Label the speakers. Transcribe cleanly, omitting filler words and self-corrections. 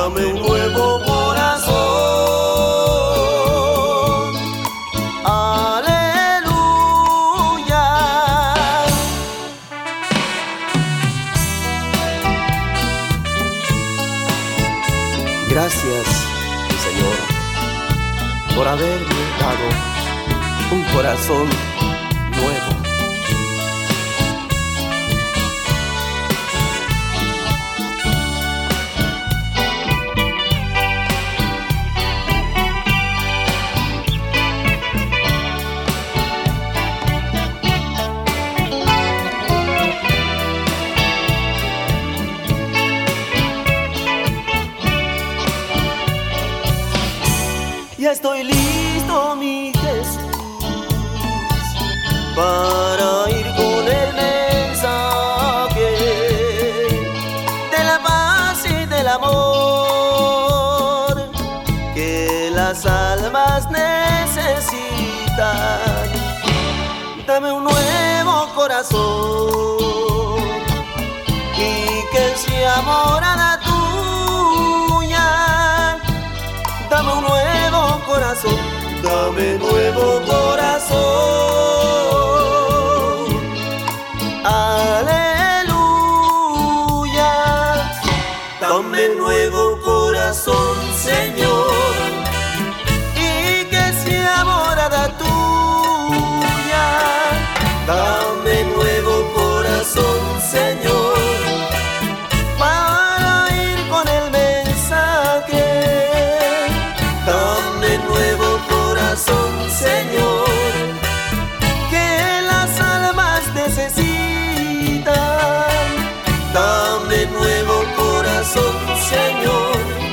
Speaker 1: dame un nuevo corazón. Aleluya. Gracias, Señor, por haberme dado un corazón nuevo. Ya estoy listo, mi Jesús, para ir con el mensaje de la paz y del amor que las almas necesitan. Dame un nuevo corazón y que sea morada tuya. Dame un nuevo corazón, dame nuevo corazón. Aleluya. Dame nuevo corazón, Señor, y que sea morada tuya. Dame nuevo corazón, Señor, para ir con el mensaje. Dame nuevo corazón, Señor, que las almas necesitan. Dame nuevo corazón, Señor,